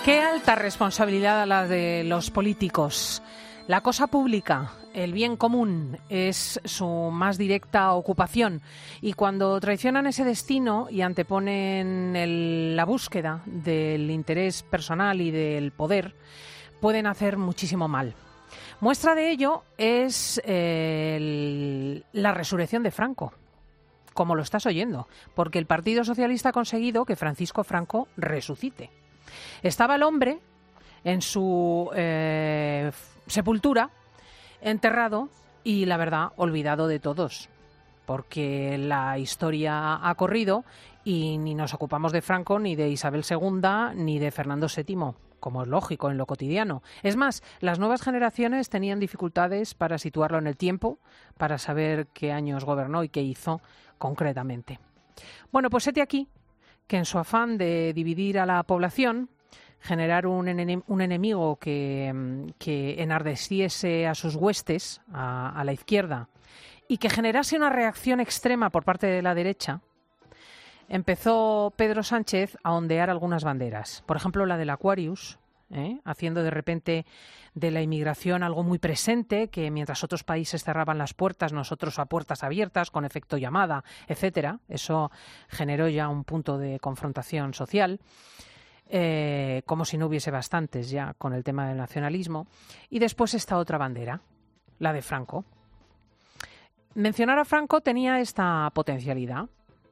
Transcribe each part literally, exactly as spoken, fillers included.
Qué alta responsabilidad la de los políticos. La cosa pública, el bien común, es su más directa ocupación. Y cuando traicionan ese destino y anteponen el, la búsqueda del interés personal y del poder, pueden hacer muchísimo mal. Muestra de ello es eh, el, la resurrección de Franco, como lo estás oyendo, porque el Partido Socialista ha conseguido que Francisco Franco resucite. Estaba el hombre en su eh, sepultura, enterrado y, la verdad, olvidado de todos, porque la historia ha corrido y ni nos ocupamos de Franco, ni de Isabel segunda, ni de Fernando séptimo, como es lógico en lo cotidiano. Es más, las nuevas generaciones tenían dificultades para situarlo en el tiempo, para saber qué años gobernó y qué hizo concretamente. Bueno, pues hete aquí que en su afán de dividir a la población, generar un, enem- un enemigo que, que enardeciese a sus huestes, a, a la izquierda, y que generase una reacción extrema por parte de la derecha, empezó Pedro Sánchez a ondear algunas banderas. Por ejemplo, la del Aquarius, ¿eh? haciendo de repente de la inmigración algo muy presente, que mientras otros países cerraban las puertas, nosotros a puertas abiertas, con efecto llamada, etcétera. Eso generó ya un punto de confrontación social, eh, como si no hubiese bastantes ya con el tema del nacionalismo. Y después esta otra bandera, la de Franco. Mencionar a Franco tenía esta potencialidad.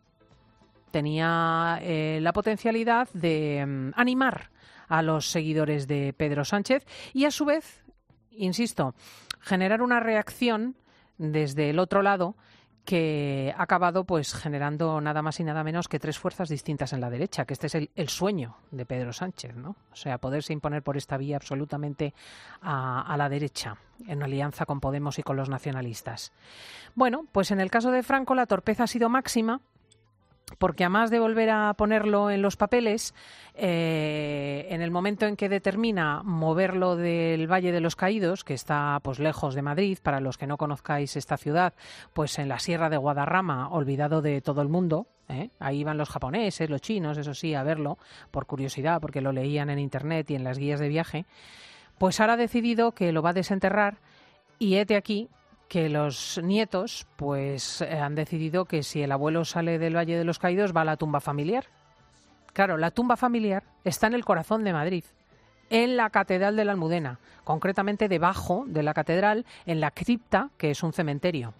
Tenía eh, la potencialidad de um, animar a los seguidores de Pedro Sánchez y, a su vez, insisto, generar una reacción desde el otro lado que ha acabado pues generando nada más y nada menos que tres fuerzas distintas en la derecha, que este es el, el sueño de Pedro Sánchez, ¿no? O sea, poderse imponer por esta vía absolutamente a, a la derecha, en alianza con Podemos y con los nacionalistas. Bueno, pues en el caso de Franco la torpeza ha sido máxima, porque además de volver a ponerlo en los papeles, eh, en el momento en que determina moverlo del Valle de los Caídos, que está pues lejos de Madrid, para los que no conozcáis esta ciudad, pues en la Sierra de Guadarrama, olvidado de todo el mundo, ¿eh? Ahí iban los japoneses, los chinos, eso sí, a verlo, por curiosidad, porque lo leían en internet y en las guías de viaje, pues ahora ha decidido que lo va a desenterrar y hete aquí que los nietos pues eh, han decidido que si el abuelo sale del Valle de los Caídos va a la tumba familiar. Claro, la tumba familiar está en el corazón de Madrid, en la Catedral de la Almudena, concretamente debajo de la catedral, en la cripta, que es un cementerio.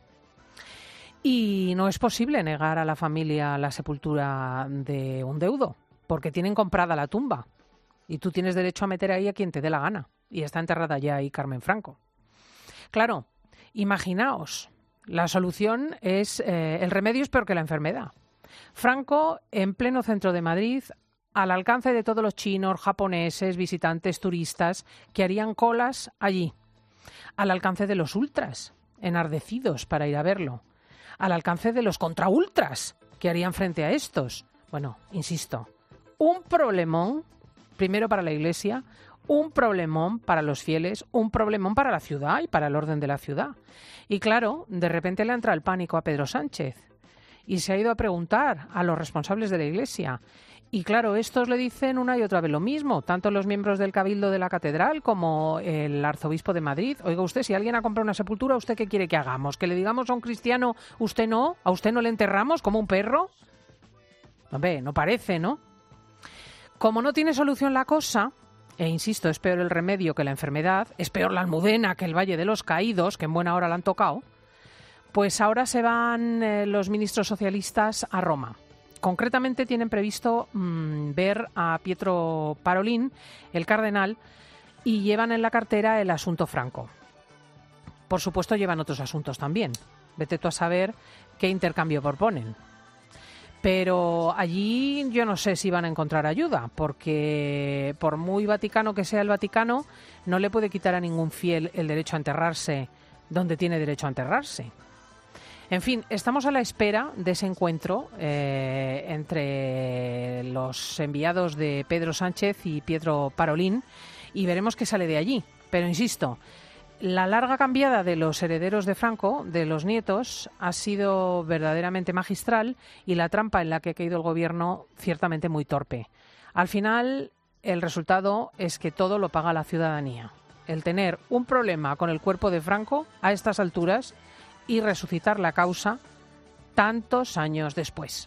Y no es posible negar a la familia la sepultura de un deudo, porque tienen comprada la tumba y tú tienes derecho a meter ahí a quien te dé la gana. Y está enterrada ya ahí Carmen Franco. Claro, imaginaos, la solución es, eh, el remedio es peor que la enfermedad. Franco, en pleno centro de Madrid, al alcance de todos los chinos, japoneses, visitantes, turistas, que harían colas allí. Al alcance de los ultras, enardecidos para ir a verlo. Al alcance de los contraultras, que harían frente a estos. Bueno, insisto, un problemón, primero para la Iglesia, un problemón para los fieles, un problemón para la ciudad y para el orden de la ciudad. Y claro, de repente le entra el pánico a Pedro Sánchez y se ha ido a preguntar a los responsables de la Iglesia. Y claro, estos le dicen una y otra vez lo mismo, tanto los miembros del Cabildo de la Catedral como el arzobispo de Madrid. Oiga usted, si alguien ha comprado una sepultura, ¿usted qué quiere que hagamos? ¿Que le digamos a un cristiano, usted no? ¿A usted no le enterramos como un perro? Hombre, no parece, ¿no? Como no tiene solución la cosa, e insisto, es peor el remedio que la enfermedad, es peor la Almudena que el Valle de los Caídos, que en buena hora la han tocado, pues ahora se van eh, los ministros socialistas a Roma. Concretamente tienen previsto mmm, ver a Pietro Parolin, el cardenal, y llevan en la cartera el asunto Franco. Por supuesto llevan otros asuntos también. Vete tú a saber qué intercambio proponen. Pero allí yo no sé si van a encontrar ayuda, porque por muy vaticano que sea el Vaticano, no le puede quitar a ningún fiel el derecho a enterrarse donde tiene derecho a enterrarse. En fin, estamos a la espera de ese encuentro eh, entre los enviados de Pedro Sánchez y Pietro Parolin y veremos qué sale de allí. Pero insisto, la larga cambiada de los herederos de Franco, de los nietos, ha sido verdaderamente magistral y la trampa en la que ha caído el gobierno ciertamente muy torpe. Al final, el resultado es que todo lo paga la ciudadanía. El tener un problema con el cuerpo de Franco a estas alturas y resucitar la causa tantos años después.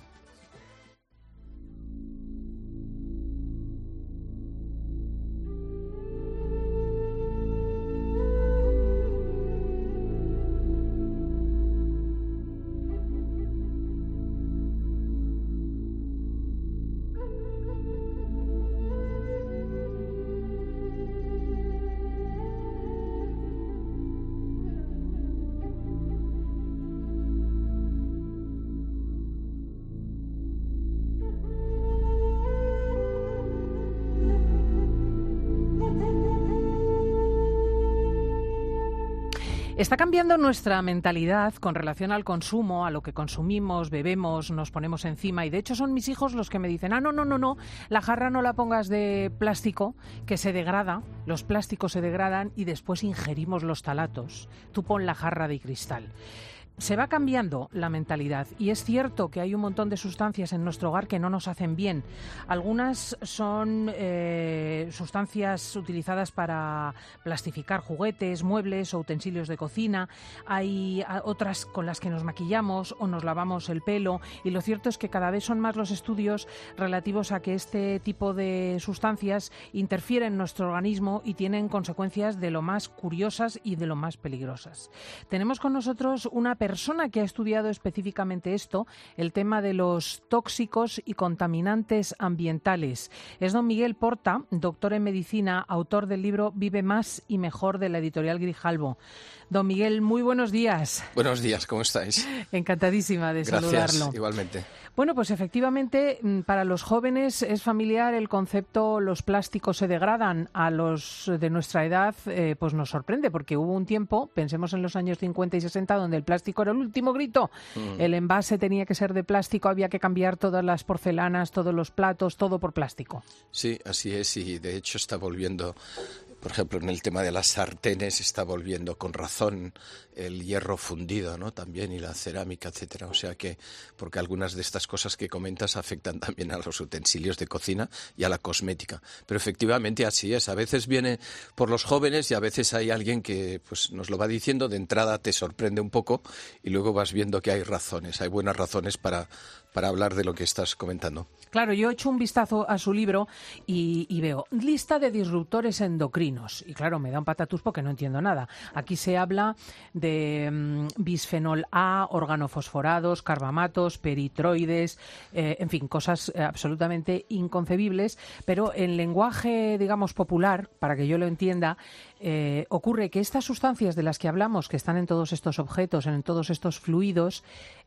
Está cambiando nuestra mentalidad con relación al consumo, a lo que consumimos, bebemos, nos ponemos encima. Y de hecho son mis hijos los que me dicen, ah, no, no, no, no, la jarra no la pongas de plástico, que se degrada, los plásticos se degradan y después ingerimos los talatos. Tú pon la jarra de cristal. Se va cambiando la mentalidad y es cierto que hay un montón de sustancias en nuestro hogar que no nos hacen bien. Algunas son eh, sustancias utilizadas para plastificar juguetes, muebles o utensilios de cocina. Hay otras con las que nos maquillamos o nos lavamos el pelo y lo cierto es que cada vez son más los estudios relativos a que este tipo de sustancias interfieren en nuestro organismo y tienen consecuencias de lo más curiosas y de lo más peligrosas. Tenemos con nosotros una persona que ha estudiado específicamente esto, el tema de los tóxicos y contaminantes ambientales. Es don Miguel Porta, doctor en medicina, autor del libro Vive más y mejor de la editorial Grijalbo. Don Miguel, muy buenos días. Buenos días, ¿cómo estáis? Encantadísima de Gracias, saludarlo. Igualmente. Bueno, pues efectivamente, para los jóvenes es familiar el concepto los plásticos se degradan. A los de nuestra edad eh, pues nos sorprende porque hubo un tiempo, pensemos en los años cincuenta y sesenta, donde el plástico era el último grito. Mm. El envase tenía que ser de plástico, había que cambiar todas las porcelanas, todos los platos, todo por plástico. Sí, así es, y de hecho está volviendo... Por ejemplo, en el tema de las sartenes está volviendo con razón el hierro fundido, ¿no? También, y la cerámica, etcétera. O sea que, porque algunas de estas cosas que comentas afectan también a los utensilios de cocina y a la cosmética. Pero efectivamente así es. A veces viene por los jóvenes y a veces hay alguien que pues nos lo va diciendo. De entrada te sorprende un poco y luego vas viendo que hay razones, hay buenas razones para, para hablar de lo que estás comentando. Claro, yo he hecho un vistazo a su libro y, y veo lista de disruptores endocrinos. Y claro, me da un patatús porque no entiendo nada. Aquí se habla de um, bisfenol A, organofosforados, carbamatos, peritroides, eh, en fin, cosas eh, absolutamente inconcebibles. Pero en lenguaje, digamos, popular, para que yo lo entienda, eh, ocurre que estas sustancias de las que hablamos, que están en todos estos objetos, en todos estos fluidos,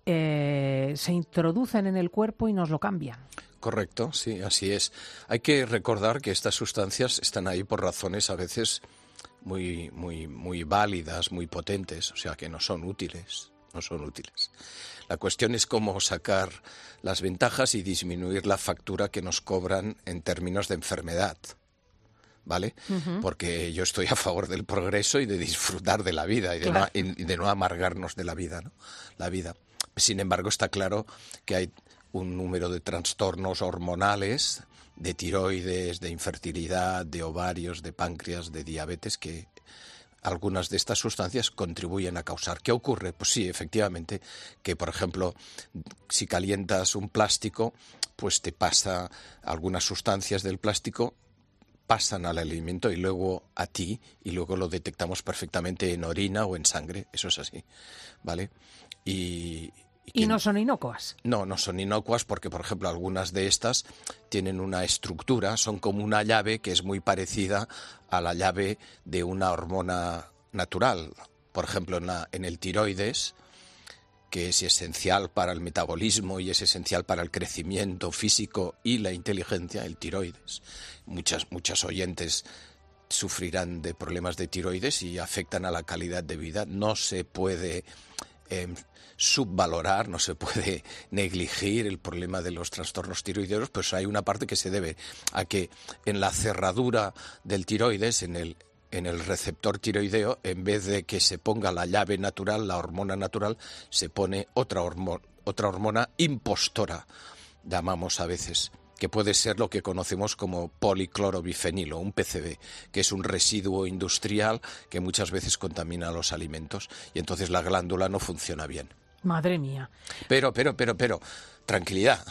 eh, se introducen en el cuerpo y nos lo cambian. Correcto, sí, así es. Hay que recordar que estas sustancias están ahí por razones a veces muy, muy, muy válidas, muy potentes, o sea que no son útiles, no son útiles. La cuestión es cómo sacar las ventajas y disminuir la factura que nos cobran en términos de enfermedad, ¿vale? Uh-huh. Porque yo estoy a favor del progreso y de disfrutar de la vida y de, claro. no, y de no amargarnos de la vida, ¿no? La vida. Sin embargo, está claro que hay un número de trastornos hormonales, de tiroides, de infertilidad, de ovarios, de páncreas, de diabetes, que algunas de estas sustancias contribuyen a causar. ¿Qué ocurre? Pues sí, efectivamente, que por ejemplo, si calientas un plástico, pues te pasa algunas sustancias del plástico, pasan al alimento y luego a ti, y luego lo detectamos perfectamente en orina o en sangre, eso es así, ¿vale? Y... ¿Y no son inocuas? No, no son inocuas porque, por ejemplo, algunas de estas tienen una estructura, son como una llave que es muy parecida a la llave de una hormona natural. Por ejemplo, en, la, en el tiroides, que es esencial para el metabolismo y es esencial para el crecimiento físico y la inteligencia, el tiroides. Muchas, muchas oyentes sufrirán de problemas de tiroides y afectan a la calidad de vida. No se puede... Eh, subvalorar, no se puede negligir el problema de los trastornos tiroideos, pues hay una parte que se debe a que en la cerradura del tiroides, en el, en el receptor tiroideo, en vez de que se ponga la llave natural, la hormona natural, se pone otra hormona, otra hormona impostora, llamamos a veces. que puede ser lo que conocemos como policlorobifenilo, un P C B, que es un residuo industrial que muchas veces contamina los alimentos y entonces la glándula no funciona bien. Madre mía. Pero, pero, pero, pero, tranquilidad.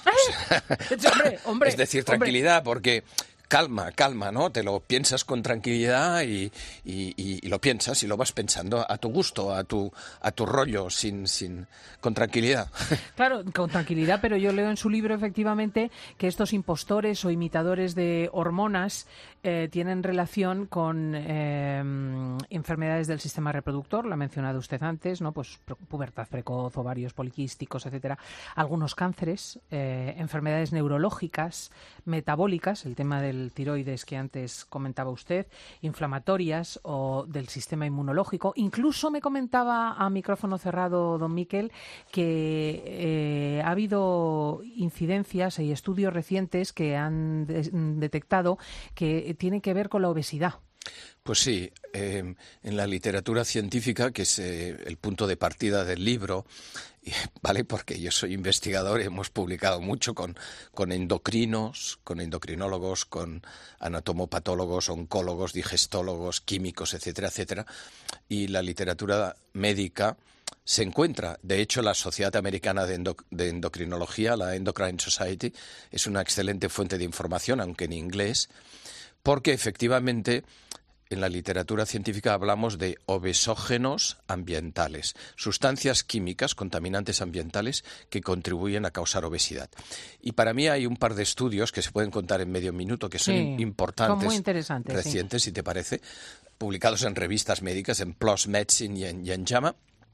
O sea, hombre, hombre, es decir, tranquilidad, hombre. Porque calma, calma, ¿no? Te lo piensas con tranquilidad y, y, y, y lo piensas y lo vas pensando a tu gusto, a tu, a tu rollo, sin, sin, con tranquilidad. Claro, con tranquilidad, pero yo leo en su libro efectivamente que estos impostores o imitadores de hormonas eh, tienen relación con eh, enfermedades del sistema reproductor, lo ha mencionado usted antes, ¿no? Pues pubertad precoz, ovarios poliquísticos, etcétera. Algunos cánceres, eh, enfermedades neurológicas, metabólicas, el tema del tiroides que antes comentaba usted, inflamatorias o del sistema inmunológico. Incluso me comentaba a micrófono cerrado don Miquel que eh, ha habido incidencias y estudios recientes que han de- detectado que tienen que ver con la obesidad. Pues sí, eh, en la literatura científica, que es eh, el punto de partida del libro, ¿vale? Porque yo soy investigador y hemos publicado mucho con, con endocrinos, con endocrinólogos, con anatomopatólogos, oncólogos, digestólogos, químicos, etcétera, etcétera. Y la literatura médica se encuentra. De hecho, la Sociedad Americana de, Endo- de Endocrinología, la Endocrine Society, es una excelente fuente de información, aunque en inglés, porque efectivamente en la literatura científica hablamos de obesógenos ambientales, sustancias químicas, contaminantes ambientales que contribuyen a causar obesidad. Y para mí hay un par de estudios que se pueden contar en medio minuto, que son Sí, importantes, son muy interesantes, recientes, si te parece, publicados en revistas médicas, en PLOS Medicine y en, y en JAMA,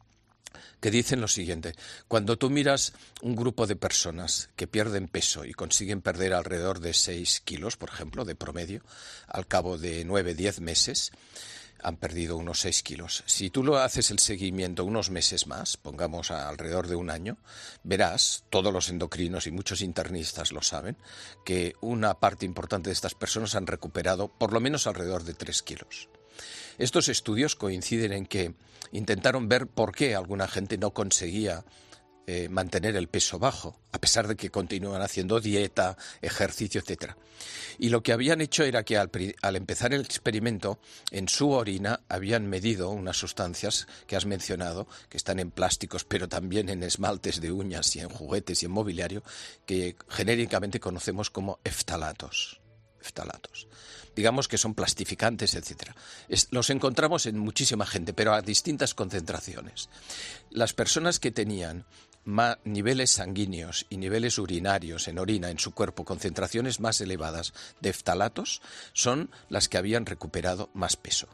que dicen lo siguiente: cuando tú miras un grupo de personas que pierden peso y consiguen perder alrededor de seis kilos, por ejemplo, de promedio, al cabo de nueve, diez meses, han perdido unos seis kilos. Si tú lo haces el seguimiento unos meses más, pongamos a alrededor de un año, verás, todos los endocrinos y muchos internistas lo saben, que una parte importante de estas personas han recuperado por lo menos alrededor de tres kilos. Estos estudios coinciden en que intentaron ver por qué alguna gente no conseguía eh, mantener el peso bajo, a pesar de que continúan haciendo dieta, ejercicio, etcétera. Y lo que habían hecho era que al, al empezar el experimento, en su orina habían medido unas sustancias que has mencionado, que están en plásticos, pero también en esmaltes de uñas y en juguetes y en mobiliario, que genéricamente conocemos como eftalatos. Eftalatos. Digamos que son plastificantes, etcétera. Es, los encontramos en muchísima gente, pero a distintas concentraciones. Las personas que tenían más niveles sanguíneos y niveles urinarios en orina en su cuerpo, concentraciones más elevadas de eftalatos, son las que habían recuperado más peso.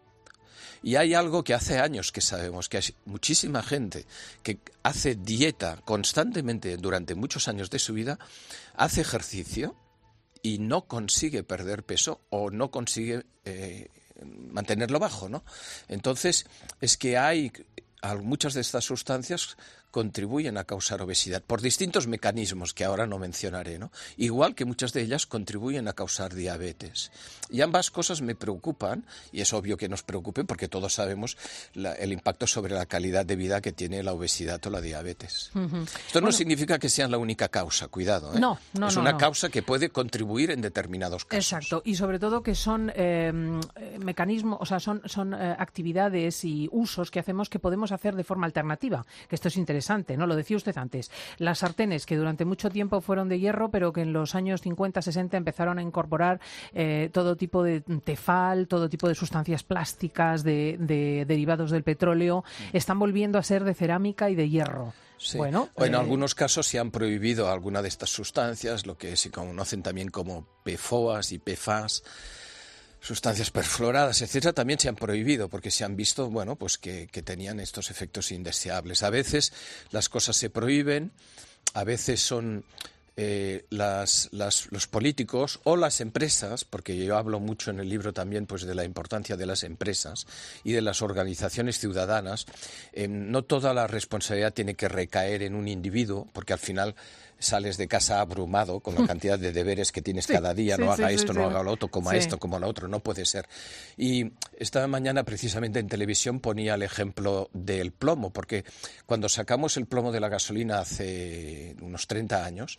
Y hay algo que hace años que sabemos, que hay muchísima gente que hace dieta constantemente durante muchos años de su vida, hace ejercicio y no consigue perder peso o no consigue eh, mantenerlo bajo, ¿no? Entonces, es que hay muchas de estas sustancias contribuyen a causar obesidad por distintos mecanismos que ahora no mencionaré, ¿no? Igual que muchas de ellas contribuyen a causar diabetes. Y ambas cosas me preocupan, y es obvio que nos preocupen porque todos sabemos la, el impacto sobre la calidad de vida que tiene la obesidad o la diabetes. Uh-huh. Esto no bueno, significa que sean la única causa, cuidado, ¿eh? No, no, es no, una no. causa que puede contribuir en determinados casos. Exacto, y sobre todo que son eh, mecanismos, o sea, son, son eh, actividades y usos que hacemos que podemos hacer de forma alternativa, que esto es interesante. ¿No? Lo decía usted antes. Las sartenes, que durante mucho tiempo fueron de hierro, pero que en los años cincuenta, sesenta empezaron a incorporar eh, todo tipo de tefal, todo tipo de sustancias plásticas, de, de derivados del petróleo, están volviendo a ser de cerámica y de hierro. Sí. Bueno, o en eh... algunos casos se han prohibido alguna de estas sustancias, lo que se conocen también como P F O As y P F A S. Sustancias perfluoradas, etcétera, también se han prohibido porque se han visto, bueno, pues que, que tenían estos efectos indeseables. A veces las cosas se prohíben, a veces son eh, las, las, los políticos o las empresas, porque yo hablo mucho en el libro también pues de la importancia de las empresas y de las organizaciones ciudadanas. Eh, no toda la responsabilidad tiene que recaer en un individuo, porque al final sales de casa abrumado con la cantidad de deberes que tienes sí, cada día, sí, no haga sí, esto, sí, no sí. haga lo otro, coma sí. esto, coma lo otro, no puede ser. Y esta mañana precisamente en televisión ponía el ejemplo del plomo, porque cuando sacamos el plomo de la gasolina hace unos treinta años,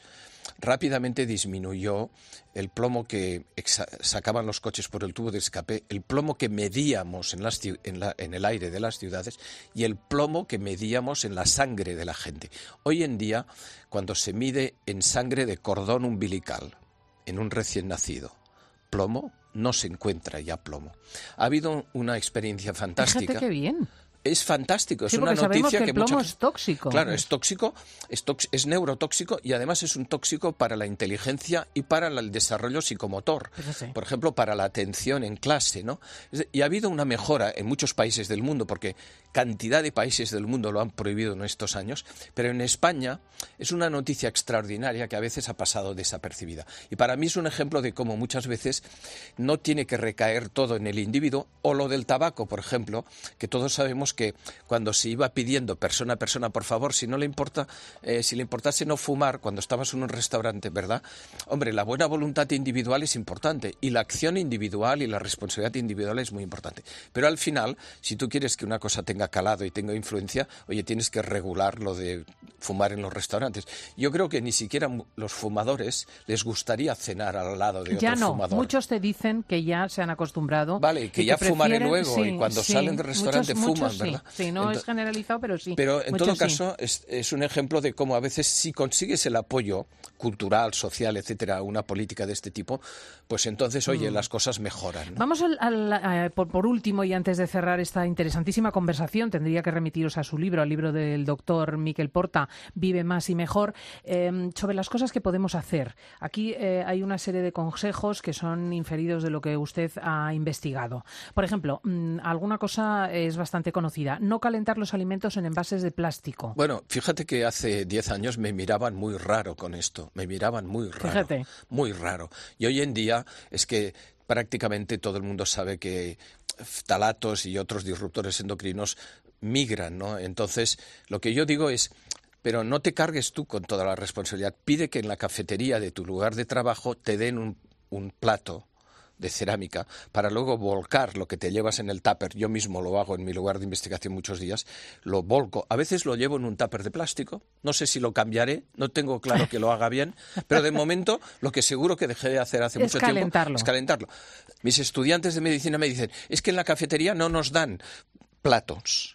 rápidamente disminuyó el plomo que sacaban los coches por el tubo de escape, el plomo que medíamos en, las, en, la, en el aire de las ciudades y el plomo que medíamos en la sangre de la gente. Hoy en día, cuando se mide en sangre de cordón umbilical, en un recién nacido, plomo, no se encuentra ya plomo. Ha habido una experiencia fantástica. Fíjate qué bien. Es fantástico, es sí, una noticia que el que plomo mucha... es tóxico. Claro, es tóxico, es, tox... es neurotóxico y además es un tóxico para la inteligencia y para el desarrollo psicomotor. Sí. Por ejemplo, para la atención en clase, ¿no? Y ha habido una mejora en muchos países del mundo, porque cantidad de países del mundo lo han prohibido en estos años, pero en España es una noticia extraordinaria que a veces ha pasado desapercibida. Y para mí es un ejemplo de cómo muchas veces no tiene que recaer todo en el individuo, o lo del tabaco, por ejemplo, que todos sabemos que cuando se iba pidiendo persona a persona, por favor, si no le importa, eh, si le importase no fumar cuando estabas en un restaurante, ¿verdad? Hombre, la buena voluntad individual es importante y la acción individual y la responsabilidad individual es muy importante. Pero al final, si tú quieres que una cosa tenga calado y tenga influencia, oye, tienes que regular lo de fumar en los restaurantes. Yo creo que ni siquiera los fumadores les gustaría cenar al lado de ya otro no, fumador. Muchos te dicen que ya se han acostumbrado. Vale, que y ya que fumaré prefieren, luego sí, y cuando sí, salen del restaurante muchos, fuman, muchos, ¿verdad? Sí, sí no Entonces, es generalizado, pero sí. Pero en muchos, todo sí. caso es, es un ejemplo de cómo a veces si consigues el apoyo cultural, social, etcétera, a una política de este tipo, pues entonces, oye, mm. las cosas mejoran, ¿no? Vamos al, al, a, por, por último, y antes de cerrar esta interesantísima conversación, tendría que remitiros a su libro, al libro del doctor Miquel Porta, Vive más y mejor, eh, sobre las cosas que podemos hacer. Aquí eh, hay una serie de consejos que son inferidos de lo que usted ha investigado. Por ejemplo, mmm, alguna cosa es bastante conocida, no calentar los alimentos en envases de plástico. Bueno, fíjate que hace diez años me miraban muy raro con esto, me miraban muy raro, fíjate. muy raro. Y hoy en día es que prácticamente todo el mundo sabe que ftalatos y otros disruptores endocrinos migran, ¿no? Entonces, lo que yo digo es, pero no te cargues tú con toda la responsabilidad. Pide que en la cafetería de tu lugar de trabajo te den un, un plato de cerámica para luego volcar lo que te llevas en el tupper. Yo mismo lo hago en mi lugar de investigación muchos días, lo volco. A veces lo llevo en un tupper de plástico, no sé si lo cambiaré, no tengo claro que lo haga bien, pero de momento lo que seguro que dejé de hacer hace es mucho calentarlo. tiempo es calentarlo. Mis estudiantes de medicina me dicen, es que en la cafetería no nos dan platos.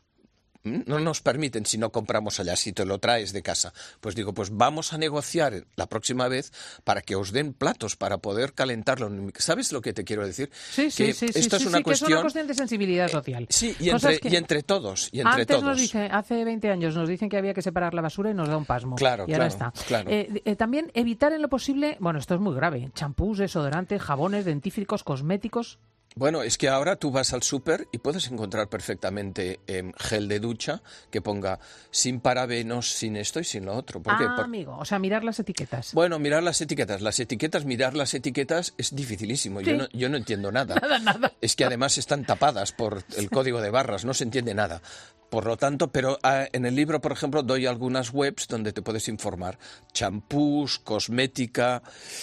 No nos permiten si no compramos allá, si te lo traes de casa. Pues digo, pues vamos a negociar la próxima vez para que os den platos para poder calentarlo. ¿Sabes lo que te quiero decir? Sí, sí, que sí. Esto sí, es, una sí, cuestión, que es una cuestión de sensibilidad social. Eh, sí, y entre, que... y entre todos. Y entre Antes todos. nos dice, hace veinte años nos dicen que había que separar la basura y nos da un pasmo. Claro, y ahora claro, está. claro. Eh, eh, también evitar en lo posible, bueno, esto es muy grave, champús, desodorantes, jabones, dentífricos, cosméticos. Bueno, es que ahora tú vas al súper y puedes encontrar perfectamente eh, gel de ducha que ponga sin parabenos, sin esto y sin lo otro. ¿Por ah, qué? Por... amigo, o sea, mirar las etiquetas. Bueno, mirar las etiquetas. Las etiquetas, mirar las etiquetas es dificilísimo. Sí. Yo, no, yo no entiendo nada. Nada, nada. Es que además están tapadas por el código de barras, no se entiende nada. Por lo tanto, pero ah, en el libro, por ejemplo, doy algunas webs donde te puedes informar. Champús, cosmética...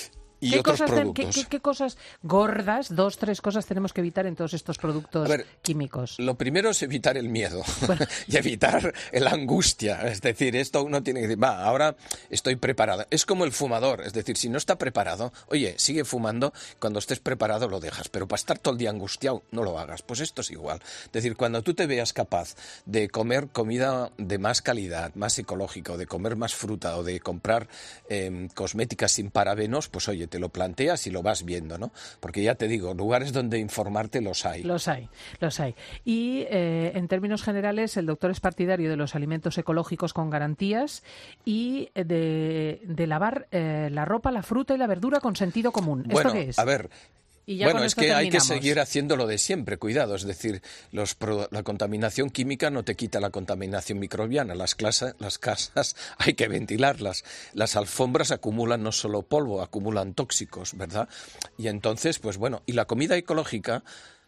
Y ¿Qué otros cosas, productos. ¿qué, qué, qué cosas gordas, dos, tres cosas tenemos que evitar en todos estos productos ver, químicos? Lo primero es evitar el miedo bueno. y evitar la angustia. Es decir, esto uno tiene que decir, va, ahora estoy preparado. Es como el fumador, es decir, si no está preparado, oye, sigue fumando, cuando estés preparado lo dejas, pero para estar todo el día angustiado no lo hagas. Pues esto es igual. Es decir, cuando tú te veas capaz de comer comida de más calidad, más ecológica, o de comer más fruta, o de comprar eh, cosméticas sin parabenos, pues oye, te lo planteas y lo vas viendo, ¿no? Porque ya te digo, lugares donde informarte los hay. Los hay, los hay. Y eh, en términos generales, el doctor es partidario de los alimentos ecológicos con garantías y de, de lavar eh, la ropa, la fruta y la verdura con sentido común. ¿Esto Bueno, qué es? a ver... Y ya bueno, es que terminamos. hay que seguir haciendo lo de siempre, cuidado, es decir, los, la contaminación química no te quita la contaminación microbiana, las, clases, las casas hay que ventilarlas, las alfombras acumulan no solo polvo, acumulan tóxicos, ¿verdad? Y entonces, pues bueno, y la comida ecológica,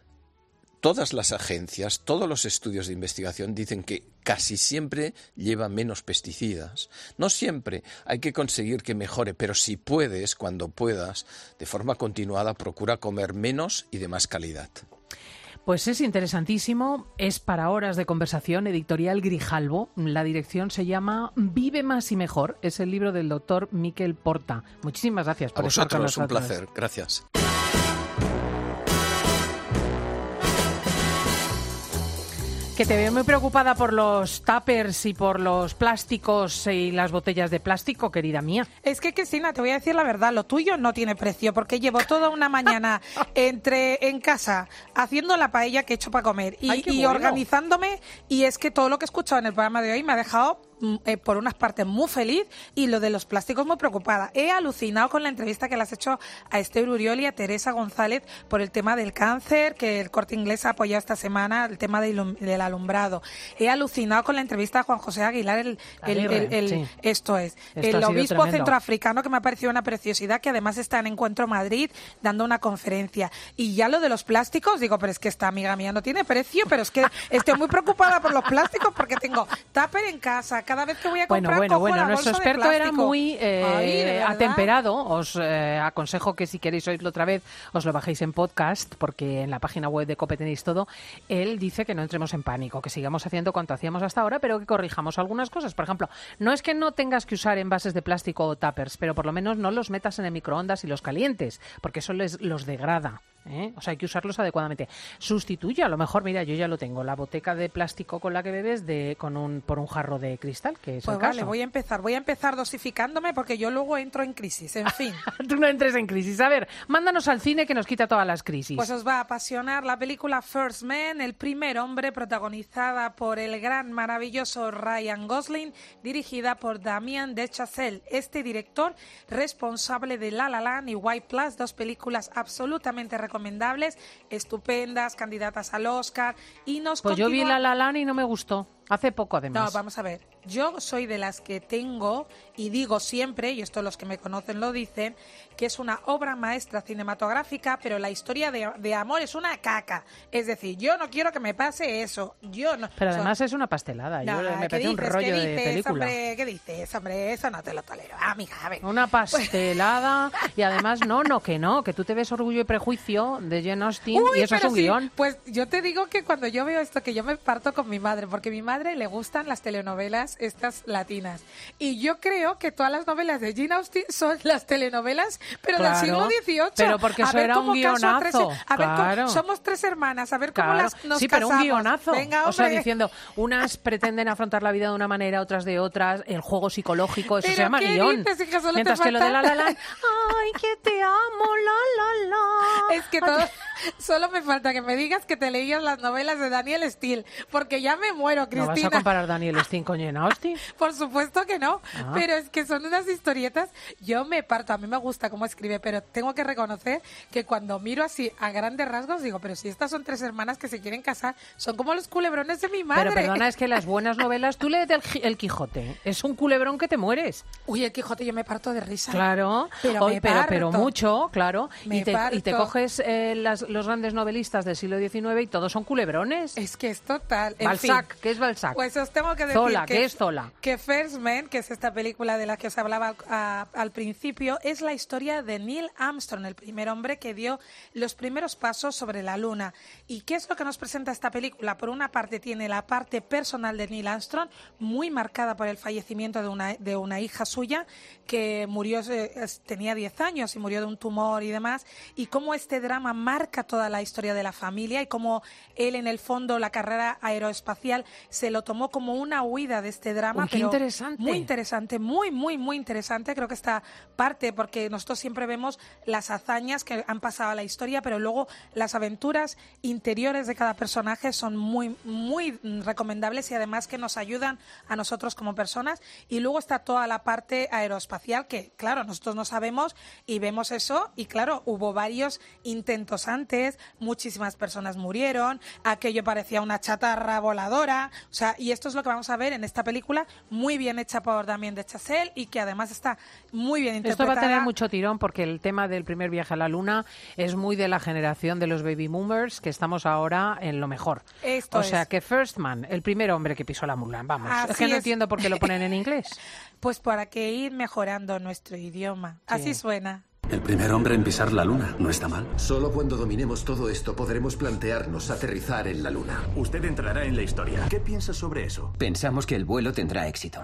todas las agencias, todos los estudios de investigación dicen que casi siempre lleva menos pesticidas. No siempre, hay que conseguir que mejore, pero si puedes, cuando puedas, de forma continuada, procura comer menos y de más calidad. Pues es interesantísimo, es para horas de conversación, editorial Grijalbo. La dirección se llama Vive más y mejor. Es el libro del doctor Miquel Porta. Muchísimas gracias por A estar con vosotros, nosotros. un placer. Gracias. Que te veo muy preocupada por los tuppers y por los plásticos y las botellas de plástico, querida mía. Es que, Cristina, te voy a decir la verdad, lo tuyo no tiene precio, porque llevo toda una mañana entre en casa haciendo la paella que he hecho para comer y, Ay, qué y bueno. organizándome, y es que todo lo que he escuchado en el programa de hoy me ha dejado eh, por unas partes muy feliz y lo de los plásticos muy preocupada. He alucinado con la entrevista que le has hecho a Esther Uriol y a Teresa González por el tema del cáncer, que el Corte Inglés ha apoyado esta semana, el tema de ilum- del alumbrado. He alucinado con la entrevista a Juan José Aguilar, el, el, Aguirre, el, el- sí. esto es, Esto ha el sido obispo tremendo. centroafricano, que me ha parecido una preciosidad, que además está en Encuentro Madrid dando una conferencia. Y ya lo de los plásticos, digo, pero es que esta amiga mía no tiene precio, pero es que estoy muy preocupada por los plásticos porque tengo tupper en casa, cada vez que voy a Bueno, comprar bueno, cojo bueno, la nuestro bolsa de experto era plástico. muy eh, Ay, ¿de verdad? atemperado. Os eh, aconsejo que si queréis oírlo otra vez, os lo bajéis en podcast, porque en la página web de COPE tenéis todo. Él dice que no entremos en pánico, que sigamos haciendo cuanto hacíamos hasta ahora, pero que corrijamos algunas cosas. Por ejemplo, no es que no tengas que usar envases de plástico o tuppers, pero por lo menos no los metas en el microondas y los calientes, porque eso les, los degrada. ¿Eh? O sea, hay que usarlos adecuadamente. Sustituye, a lo mejor, mira, yo ya lo tengo, la boteca de plástico con la que bebes de con un por un jarro de cristal, que es Pues el vale, caso. voy a empezar, voy a empezar dosificándome porque yo luego entro en crisis, en fin. Tú no entres en crisis. A ver, mándanos al cine que nos quita todas las crisis. Pues os va a apasionar la película First Man, El primer hombre, protagonizada por el gran, maravilloso Ryan Gosling, dirigida por Damien Chazelle, este director responsable de La La Land y White Plus, dos películas absolutamente recomendables, estupendas, candidatas al Oscar, y nos pues yo vi continúa- La La Land y no me gustó. Hace poco, No, además. vamos a ver. Yo soy de las que tengo, y digo siempre, y esto los que me conocen lo dicen, que es una obra maestra cinematográfica, pero la historia de, de amor es una caca. Es decir, yo no quiero que me pase eso. Yo no. Pero so- además es una pastelada. Yo, No, me ¿qué parece un dices? rollo ¿Qué de dices, película. Hombre, ¿qué dices, hombre? Eso no te lo tolero. Amiga, a ver. Una pastelada. Y además, no, no, que no. Que tú te ves Orgullo y Prejuicio de Jane Austen Uy, y eso es pero un sí, guión. Pues yo te digo que cuando yo veo esto, que yo me parto con mi madre, porque a mi madre le gustan las telenovelas estas latinas. Y yo creo que todas las novelas de Jane Austen son las telenovelas, pero Claro, del siglo dieciocho. pero porque A eso ver era cómo un caso a tres- guionazo, a ver, cómo- claro. somos tres hermanas, a ver cómo Claro. las, nos sí, pero un casamos. guionazo. Venga, o sea, hombre. diciendo, unas pretenden afrontar la vida de una manera, otras de otras, el juego psicológico, eso ¿Pero se llama qué guión. dices, hija? Solo te Mientras que lo de falta- La La Land, ay, que te amo, la, la, la. Es que todo, solo me falta que me digas que te leías las novelas de Daniel Steele, porque ya me muero, ¿No Cristina. vas a comparar Daniel Steele con Jane Austen? Por supuesto que no, Ah. pero es que son unas historietas, yo me parto, a mí me gusta cómo escribe, pero tengo que reconocer que cuando miro así a grandes rasgos digo, pero si estas son tres hermanas que se quieren casar, son como los culebrones de mi madre. Pero perdona, es que las buenas novelas, tú léete el, Gi- el Quijote, es un culebrón que te mueres. Uy, el Quijote, yo me parto de risa. Claro, Pero Hoy- me pero, pero parto. mucho, claro. Me Y te, y te parto. coges eh, las- los grandes novelistas del siglo diecinueve y todos son culebrones. Es que es total. En Balzac, fin. ¿qué es Balzac? Pues os tengo que decir Zola, que, ¿qué es Zola? que First Man, que es esta película de la que os hablaba a- al principio, es la historia de Neil Armstrong, el primer hombre que dio los primeros pasos sobre la Luna. ¿Y qué es lo que nos presenta esta película? Por una parte tiene la parte personal de Neil Armstrong, muy marcada por el fallecimiento de una, de una hija suya que murió, eh, es- tenía diez años y murió de un tumor y demás, y cómo este drama marca toda la historia de la familia y cómo él, en el fondo, la carrera aeroespacial se lo tomó como una huida de este drama. Uy, qué pero interesante. Muy interesante, muy, muy, muy interesante. Creo que esta parte, porque nosotros siempre vemos las hazañas que han pasado a la historia, pero luego las aventuras interiores de cada personaje son muy, muy mm, recomendables y además que nos ayudan a nosotros como personas. Y luego está toda la parte aeroespacial que, claro, nosotros no sabemos y vemos eso y, claro, hubo varios intentos antes, muchísimas personas murieron, aquello parecía una chatarra voladora, o sea, y esto es lo que vamos a ver en esta película, muy bien hecha por Damien Chazelle y que además está muy bien Esto interpretada. va a tener mucho tirón porque el tema del primer viaje a la Luna es muy de la generación de los baby boomers, que estamos ahora en lo mejor. Esto o sea es. que First Man, el primer hombre que pisó la Luna, vamos. Así es que no es. entiendo por qué lo ponen en inglés. Pues para que ir mejorando nuestro idioma. Así Sí. suena. El primer hombre en pisar la luna. No está mal. Solo cuando dominemos todo esto podremos plantearnos aterrizar en la luna. Usted entrará en la historia. ¿Qué piensa sobre eso? Pensamos que el vuelo tendrá éxito.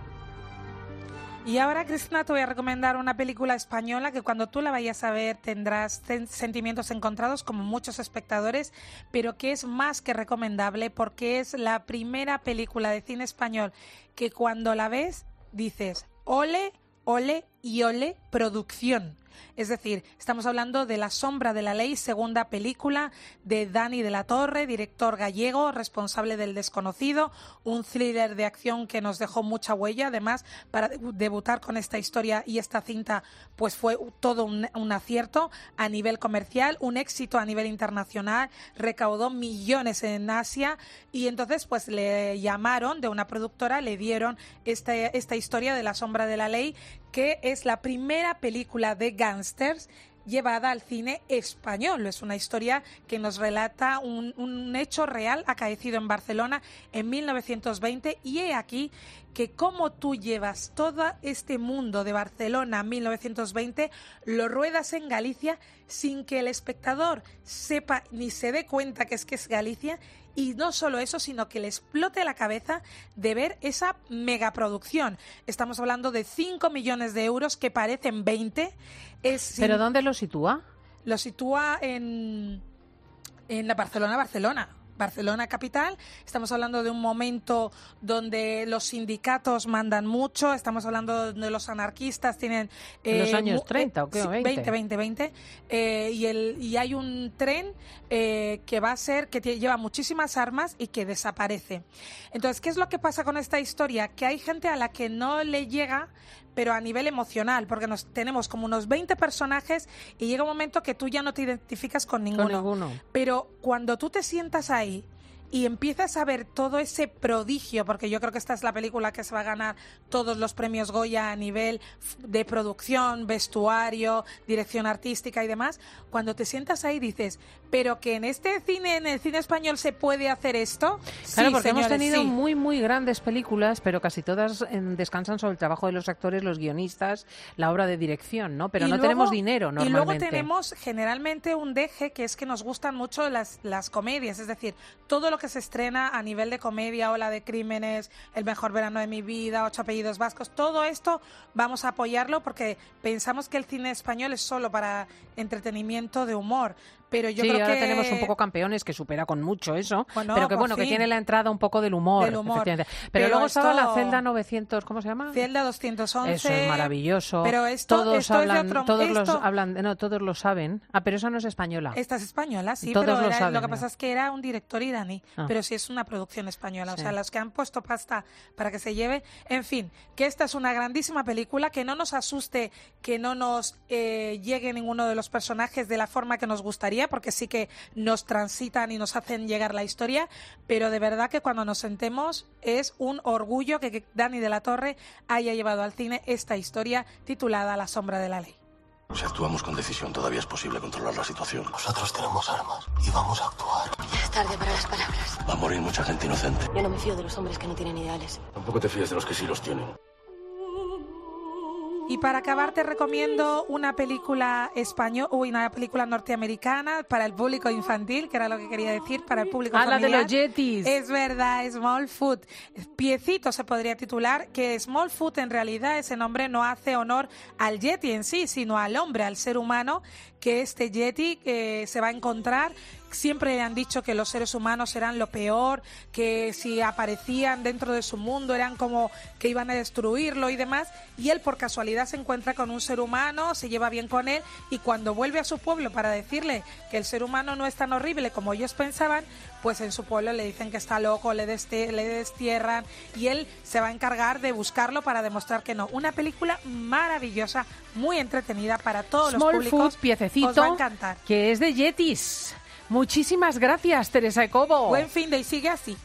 Y ahora, Cristina, te voy a recomendar una película española que cuando tú la vayas a ver tendrás sentimientos encontrados como muchos espectadores, pero que es más que recomendable porque es la primera película de cine español que cuando la ves dices ole, ole y ole, producción. Es decir, estamos hablando de La sombra de la ley, segunda película de Dani de la Torre, director gallego, responsable del Desconocido, un thriller de acción que nos dejó mucha huella. Además, para debutar con esta historia y esta cinta, pues fue todo un, un acierto a nivel comercial, un éxito a nivel internacional, recaudó millones en Asia y entonces pues le llamaron de una productora, le dieron esta, esta historia de La sombra de la ley, que es la primera película de gángsters llevada al cine español. Es una historia que nos relata un, un hecho real acaecido en Barcelona en mil novecientos veinte y he aquí que cómo tú llevas todo este mundo de Barcelona mil novecientos veinte, lo ruedas en Galicia sin que el espectador sepa ni se dé cuenta que es que es Galicia. Y no solo eso, sino que le explote la cabeza de ver esa megaproducción. Estamos hablando de cinco millones de euros que parecen veinte. Es ¿Pero sin... dónde lo sitúa? Lo sitúa en, en la Barcelona, Barcelona. Barcelona capital. Estamos hablando de un momento donde los sindicatos mandan mucho. Estamos hablando de los anarquistas tienen ¿En los eh, años mu- treinta o qué? sí, ¿O veinte? veinte, veinte, veinte. Eh, y el y hay un tren eh, que va a ser que tie- lleva muchísimas armas y que desaparece. Entonces, ¿qué es lo que pasa con esta historia? Que hay gente a la que no le llega, pero a nivel emocional, porque nos tenemos como unos veinte personajes y llega un momento que tú ya no te identificas con ninguno. Con ninguno. Pero cuando tú te sientas ahí y empiezas a ver todo ese prodigio, porque yo creo que esta es la película que se va a ganar todos los premios Goya a nivel de producción, vestuario, dirección artística y demás, cuando te sientas ahí dices, pero que en este cine, en el cine español se puede hacer esto. Claro, Sí, porque hemos señores, tenido sí. muy, muy grandes películas, pero casi todas eh, descansan sobre el trabajo de los actores, los guionistas, la obra de dirección, ¿no? Pero Y no luego- tenemos dinero Y normalmente. luego tenemos generalmente un deje que es que nos gustan mucho las, las comedias, es decir, todo lo que se estrena a nivel de comedia, Ola de Crímenes, El mejor verano de mi vida, Ocho apellidos vascos, todo esto vamos a apoyarlo porque pensamos que el cine español es solo para entretenimiento de humor. Pero yo sí, creo ahora que tenemos un poco Campeones que supera con mucho eso, Bueno, pero que por bueno, que fin. tiene la entrada un poco del humor. Del humor. efectivamente. Pero, Pero luego esto- estaba la celda novecientos, ¿cómo se llama? Celda doscientos once. Eso es maravilloso. Pero esto, todos esto es de hablan, otro... todos los esto- hablan, no, todos lo saben. Ah, pero esa no es española. Esta es española, sí, Todos pero lo era- saben, lo que ¿no? pasa es que era un director iraní, Ah. pero sí es una producción española. O Sí. sea, los que han puesto pasta para que se lleve. En fin, que esta es una grandísima película, que no nos asuste que no nos eh, llegue ninguno de los personajes de la forma que nos gustaría, porque sí que nos transitan y nos hacen llegar la historia, pero de verdad que cuando nos sentemos es un orgullo que, que Dani de la Torre haya llevado al cine esta historia titulada La sombra de la ley. Si actuamos con decisión, todavía es posible controlar la situación. Nosotros tenemos armas y vamos a actuar. Ya es tarde para las palabras. Va a morir mucha gente inocente. Yo no me fío de los hombres que no tienen ideales. Tampoco te fíes de los que sí los tienen. Y para acabar te recomiendo una película española, uy, una película norteamericana para el público infantil, que era lo que quería decir, para el público Ah, la de familiar. los Yetis. Es verdad, Smallfoot. Piecito se podría titular, que Smallfoot en realidad ese nombre no hace honor al Yeti en sí, sino al hombre, al ser humano, que este Yeti eh, se va a encontrar. Siempre han dicho que los seres humanos eran lo peor, que si aparecían dentro de su mundo eran como que iban a destruirlo y demás, y él por casualidad se encuentra con un ser humano, se lleva bien con él, y cuando vuelve a su pueblo para decirle que el ser humano no es tan horrible como ellos pensaban, pues en su pueblo le dicen que está loco, le, deste- le destierran, y él se va a encargar de buscarlo para demostrar que no. Una película maravillosa, muy entretenida para todos los Smallfoot, públicos. piececito, Os va a encantar. que es de Yetis. Muchísimas gracias, Teresa Ecobo. Buen fin de y sigue así.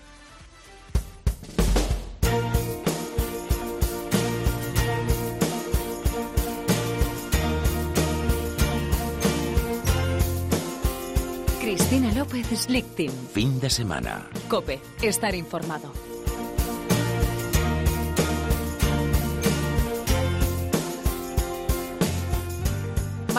Cristina López Slichting. Fin de semana. COPE. Estar informado.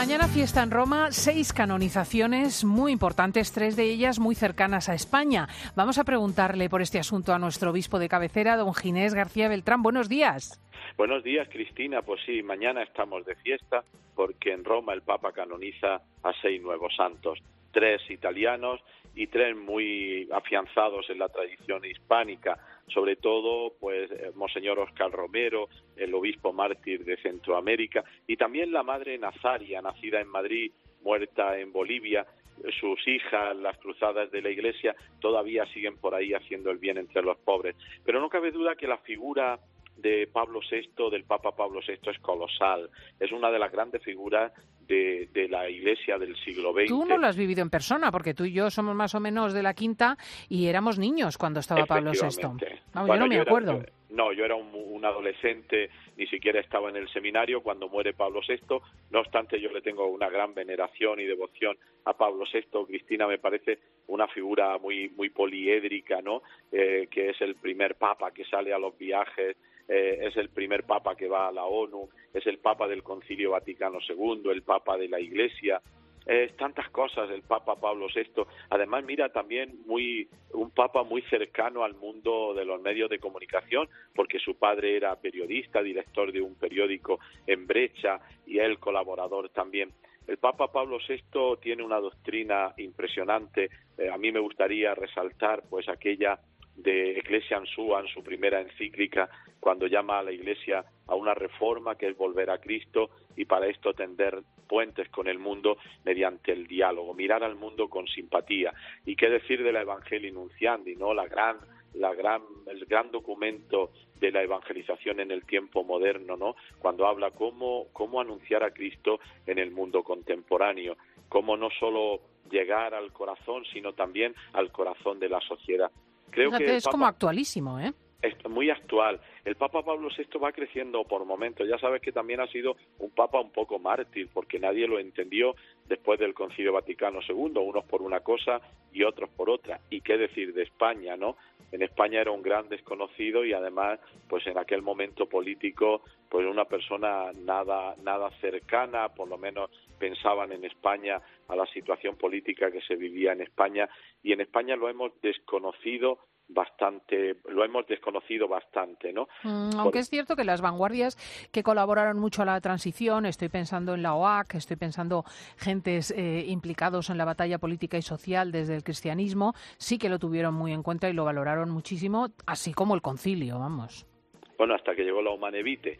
Mañana fiesta en Roma, seis canonizaciones muy importantes, tres de ellas muy cercanas a España. Vamos a preguntarle por este asunto a nuestro obispo de cabecera, don Ginés García Beltrán. Buenos días. Buenos días, Cristina. Pues sí, mañana estamos de fiesta porque en Roma el Papa canoniza a seis nuevos santos, tres italianos y tres muy afianzados en la tradición hispánica, sobre todo pues Monseñor Óscar Romero, el obispo mártir de Centroamérica, y también la madre Nazaria, nacida en Madrid, muerta en Bolivia. Sus hijas, las cruzadas de la Iglesia, todavía siguen por ahí haciendo el bien entre los pobres. Pero no cabe duda que la figura de Pablo sexto, del Papa Pablo sexto, es colosal. Es una de las grandes figuras de, de la Iglesia del siglo veinte. Tú no lo has vivido en persona, porque tú y yo somos más o menos de la quinta y éramos niños cuando estaba Pablo sexto. Vamos, bueno, yo no me yo acuerdo. Era, no, yo era un, un adolescente, ni siquiera estaba en el seminario cuando muere Pablo sexto. No obstante, yo le tengo una gran veneración y devoción a Pablo sexto. Cristina, me parece una figura muy, muy poliédrica, ¿no? Eh, que es el primer papa que sale a los viajes. Eh, es el primer papa que va a la ONU, es el papa del Concilio Vaticano segundo, el papa de la Iglesia, eh, tantas cosas, el Papa Pablo sexto. Además, mira, también muy un papa muy cercano al mundo de los medios de comunicación, porque su padre era periodista, director de un periódico en Brecha, y él colaborador también. El Papa Pablo sexto tiene una doctrina impresionante. Eh, a mí me gustaría resaltar pues aquella de Ecclesiam Suam, su primera encíclica, cuando llama a la Iglesia a una reforma que es volver a Cristo, y para esto tender puentes con el mundo mediante el diálogo, mirar al mundo con simpatía. Y qué decir de la Evangelii Nuntiandi, ¿no? La gran, la gran, el gran documento de la evangelización en el tiempo moderno, ¿no? Cuando habla cómo, cómo anunciar a Cristo en el mundo contemporáneo, cómo no solo llegar al corazón, sino también al corazón de la sociedad. Creo Fíjate, que es Papa, como actualísimo, ¿eh? Es muy actual. El Papa Pablo sexto va creciendo por momentos. Ya sabes que también ha sido un papa un poco mártir, porque nadie lo entendió después del Concilio Vaticano segundo, unos por una cosa y otros por otra. Y qué decir de España, ¿no? En España era un gran desconocido y además, pues en aquel momento político, pues una persona nada, nada cercana, por lo menos pensaban en España a la situación política que se vivía en España, y en España lo hemos desconocido bastante, lo hemos desconocido bastante, ¿no? Mm, aunque Por... es cierto que las vanguardias que colaboraron mucho a la transición, estoy pensando en la O A C, estoy pensando gentes eh, implicados en la batalla política y social desde el cristianismo, sí que lo tuvieron muy en cuenta y lo valoraron muchísimo, así como el concilio, vamos. Bueno, hasta que llegó la Humane Vitae,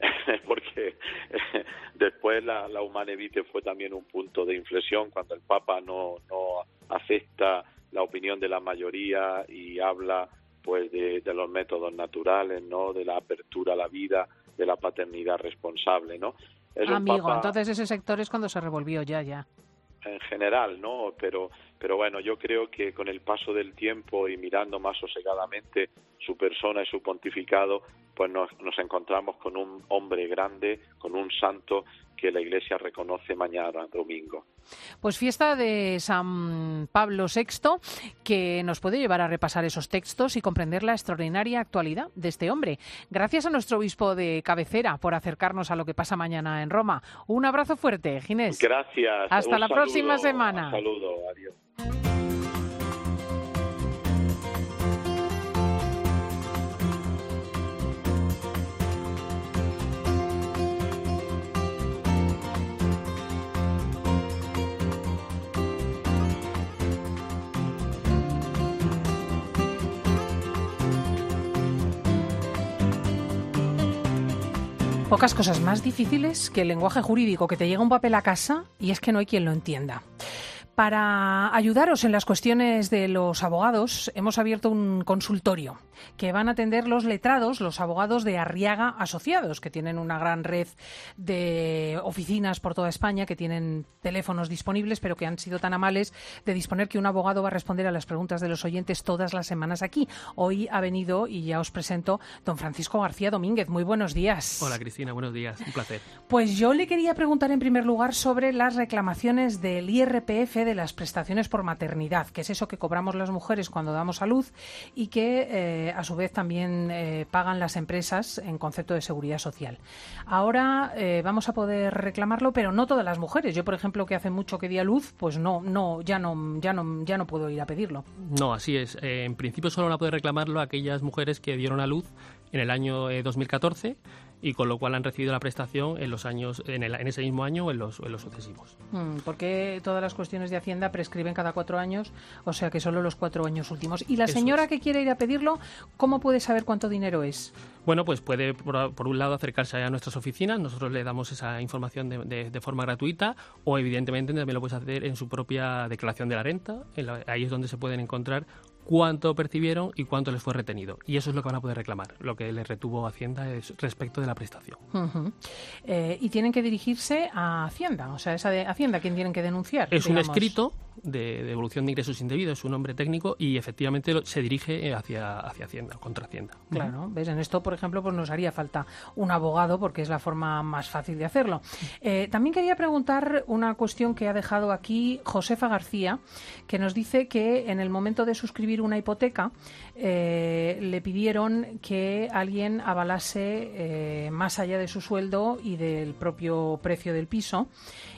porque eh, después la, la Humane Vitae fue también un punto de inflexión cuando el Papa no, no acepta la opinión de la mayoría y habla pues de, de los métodos naturales, ¿no? De la apertura a la vida, de la paternidad responsable, ¿no? Es Amigo, un papa, entonces ese sector es cuando se revolvió ya, ya. En general, ¿no? Pero, pero bueno, yo creo que con el paso del tiempo y mirando más sosegadamente su persona y su pontificado, pues nos, nos encontramos con un hombre grande, con un santo que la Iglesia reconoce mañana, domingo. Pues fiesta de San Pablo sexto, que nos puede llevar a repasar esos textos y comprender la extraordinaria actualidad de este hombre. Gracias a nuestro obispo de cabecera por acercarnos a lo que pasa mañana en Roma. Un abrazo fuerte, Ginés. Gracias. Hasta un la saludo, próxima semana. Un saludo, adiós. Pocas cosas más difíciles que el lenguaje jurídico, que te llega un papel a casa y es que no hay quien lo entienda. Para ayudaros en las cuestiones de los abogados, hemos abierto un consultorio que van a atender los letrados, los abogados de Arriaga Asociados, que tienen una gran red de oficinas por toda España, que tienen teléfonos disponibles, pero que han sido tan amables de disponer que un abogado va a responder a las preguntas de los oyentes todas las semanas aquí. Hoy ha venido, y ya os presento, don Francisco García Domínguez. Muy buenos días. Hola, Cristina, buenos días. Un placer. Pues yo le quería preguntar en primer lugar sobre las reclamaciones del I R P F de las prestaciones por maternidad, que es eso que cobramos las mujeres cuando damos a luz y que eh, a su vez también eh, pagan las empresas en concepto de seguridad social. Ahora eh, vamos a poder reclamarlo, pero no todas las mujeres. Yo, por ejemplo, que hace mucho que di a luz, pues no, no, ya no, ya no, ya no puedo ir a pedirlo. No, así es. Eh, en principio solo van a poder reclamarlo aquellas mujeres que dieron a luz en el año eh, dos mil catorce y con lo cual han recibido la prestación en los años en, el, en ese mismo año o en los, en los sucesivos. Mm, porque todas las cuestiones de Hacienda prescriben cada cuatro años, o sea que solo los cuatro años últimos. Y la Eso señora es. que quiere ir a pedirlo, ¿cómo puede saber cuánto dinero es? Bueno, pues puede, por, por un lado, acercarse a nuestras oficinas. Nosotros le damos esa información de, de, de forma gratuita o, evidentemente, también lo puedes hacer en su propia declaración de la renta. En la, ahí es donde se pueden encontrar cuánto percibieron y cuánto les fue retenido. Y eso es lo que van a poder reclamar. Lo que les retuvo Hacienda es respecto de la prestación. Uh-huh. Eh, y tienen que dirigirse a Hacienda. O sea, es a de Hacienda quien tienen que denunciar. Es digamos. un escrito de devolución de ingresos indebidos, es un nombre técnico y efectivamente lo, se dirige hacia, hacia Hacienda, contra Hacienda. Claro, ¿ves? En esto, por ejemplo, pues nos haría falta un abogado porque es la forma más fácil de hacerlo. Eh, también quería preguntar una cuestión que ha dejado aquí Josefa García, que nos dice que en el momento de suscribir una hipoteca eh, le pidieron que alguien avalase eh, más allá de su sueldo y del propio precio del piso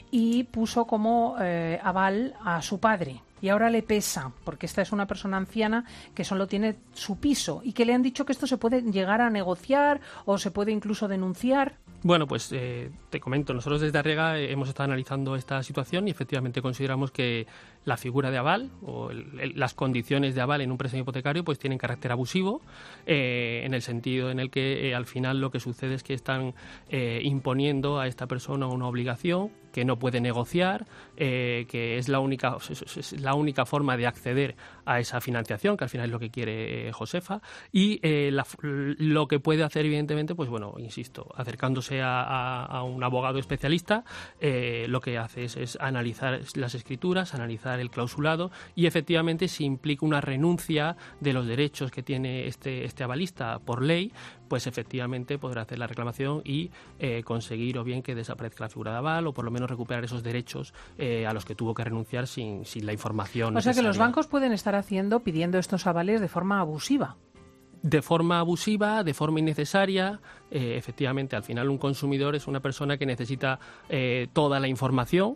y puso como eh, aval a su padre. Y ahora le pesa, porque esta es una persona anciana que solo tiene su piso y que le han dicho que esto se puede llegar a negociar o se puede incluso denunciar. Bueno, pues eh, te comento, nosotros desde Arriaga eh, hemos estado analizando esta situación y efectivamente consideramos que la figura de aval o el, el, las condiciones de aval en un préstamo hipotecario pues tienen carácter abusivo eh, en el sentido en el que eh, al final lo que sucede es que están eh, imponiendo a esta persona una obligación que no puede negociar, eh, que es la única es la única forma de acceder a esa financiación, que al final es lo que quiere eh, Josefa, y eh, la, lo que puede hacer, evidentemente, pues bueno, insisto, acercándose a, a, a un abogado especialista, eh, lo que hace es, es analizar las escrituras, analizar el clausulado, y efectivamente si implica una renuncia de los derechos que tiene este, este avalista por ley, pues efectivamente podrá hacer la reclamación y eh, conseguir o bien que desaparezca la figura de aval o por lo menos recuperar esos derechos eh, a los que tuvo que renunciar sin, sin la información O sea necesaria. que los bancos pueden estar haciendo, pidiendo estos avales de forma abusiva. De forma abusiva, de forma innecesaria, eh, efectivamente, al final un consumidor es una persona que necesita eh, toda la información.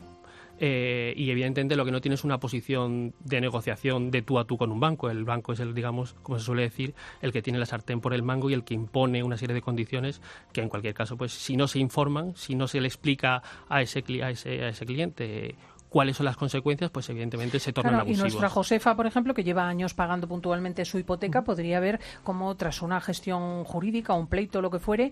Eh, y evidentemente lo que no tiene es una posición de negociación de tú a tú con un banco. El banco es el, digamos, como se suele decir, el que tiene la sartén por el mango y el que impone una serie de condiciones que en cualquier caso, pues si no se informan, si no se le explica a ese, a ese, a ese cliente cuáles son las consecuencias, pues evidentemente se tornan claro, abusivos. Y nuestra Josefa, por ejemplo, que lleva años pagando puntualmente su hipoteca, uh-huh. podría ver cómo tras una gestión jurídica, un pleito, lo que fuere,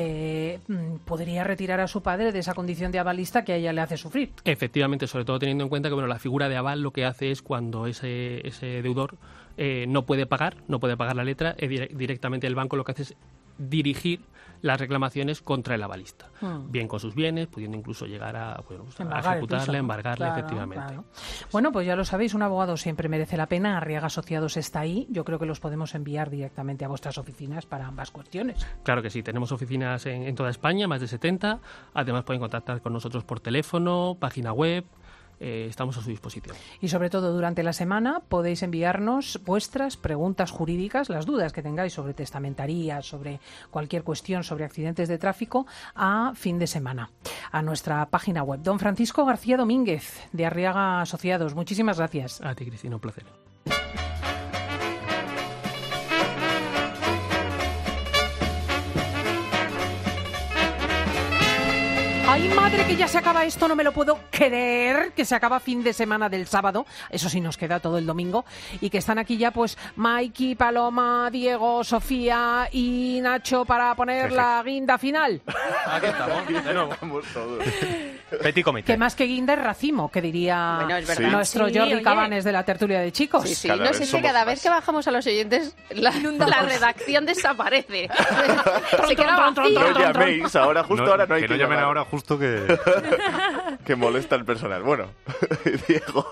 eh, podría retirar a su padre de esa condición de avalista que a ella le hace sufrir. Efectivamente, sobre todo teniendo en cuenta que bueno, la figura de aval lo que hace es cuando ese, ese deudor eh, no puede pagar, no puede pagar la letra, eh, dire- directamente el banco lo que hace es dirigir las reclamaciones contra el avalista, hmm. bien con sus bienes, pudiendo incluso llegar a, bueno, pues a ejecutarle, a embargarle, claro, efectivamente. Claro. Bueno, pues ya lo sabéis, un abogado siempre merece la pena. Arriaga Asociados está ahí. Yo creo que los podemos enviar directamente a vuestras oficinas para ambas cuestiones. Claro que sí, tenemos oficinas en, en toda España, más de setenta. Además pueden contactar con nosotros por teléfono, página web. Eh, estamos a su disposición. Y sobre todo durante la semana podéis enviarnos vuestras preguntas jurídicas, las dudas que tengáis sobre testamentaría, sobre cualquier cuestión sobre accidentes de tráfico, a fin de semana, a nuestra página web. Don Francisco García Domínguez, de Arriaga Asociados, muchísimas gracias. A ti, Cristina, un placer. ¡Ay, madre, que ya se acaba esto! No me lo puedo creer, que se acaba fin de semana del sábado. Eso sí, nos queda todo el domingo. Y que están aquí ya, pues, Maiki, Paloma, Diego, Sofía y Nacho para poner Perfecto. La guinda final. Aquí estamos, de nuevo. Estamos todos. Petit comité. Que más que guinda es racimo, que diría bueno, es verdad. nuestro sí, Jordi oye. Cabanes de la tertulia de chicos. Sí, sí. Cada no sé si cada más. Vez que bajamos a los oyentes, la, la redacción desaparece. Se queda vacío. No llaméis ahora, justo no, ahora no hay que que no llamen llamar. ahora justo que... que molesta el personal. Bueno, Diego...